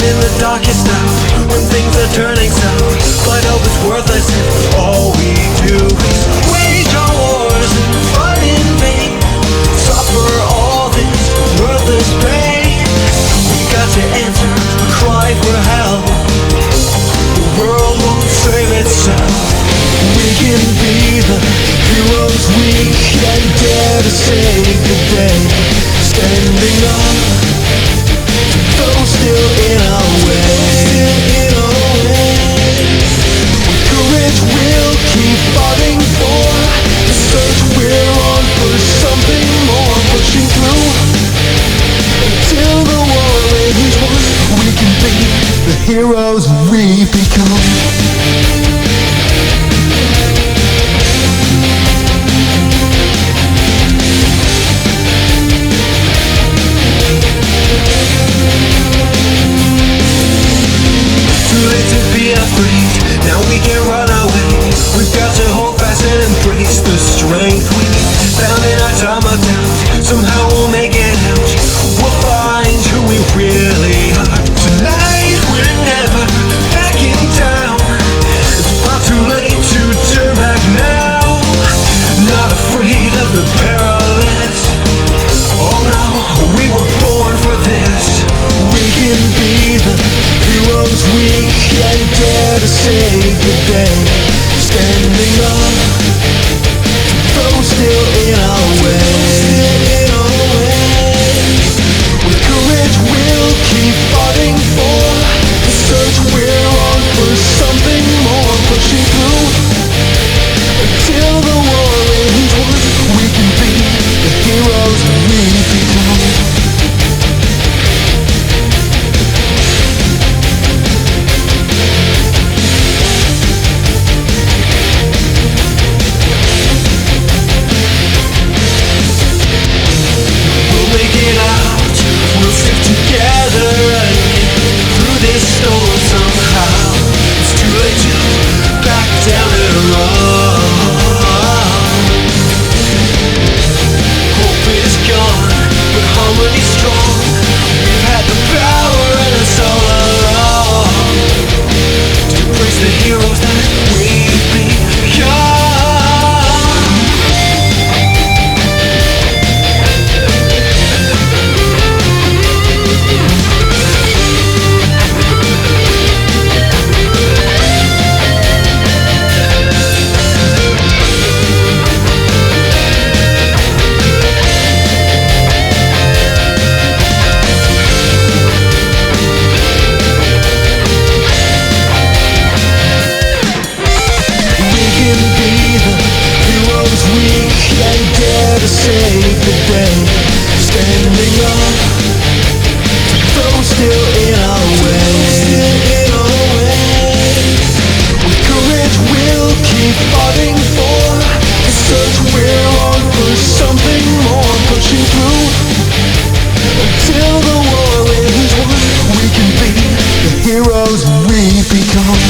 in the darkest hour, when things are turning sour, but hope is worthless if all we do is wage our wars and fight in vain, suffer all this worthless pain. We got to answer a cry for help. The world won't save itself. We can be the heroes we can dare to save the day, standing up, those still in our way. With courage we'll keep fighting for the search we're on, for something more, pushing through until the war is won. We can be the heroes we become. Now we can run away. We've got to hold fast and embrace the strength we found in our time of doubt. Somehow we'll make it out. We'll find who we really are. Tonight we're never backing down. It's far too late to turn back now. Not afraid of the perilous. Oh no, we were born for this. We can be the heroes we can dare to save the day, standing up, those still in our way. With courage we'll keep fighting for the search we're on, for something more, pushing through until the war is won. We can be the heroes we become. Save the day, standing up, those still in our way. With courage we'll keep fighting for the search we're on, for something more, pushing through until the war is won. We can be the heroes we become.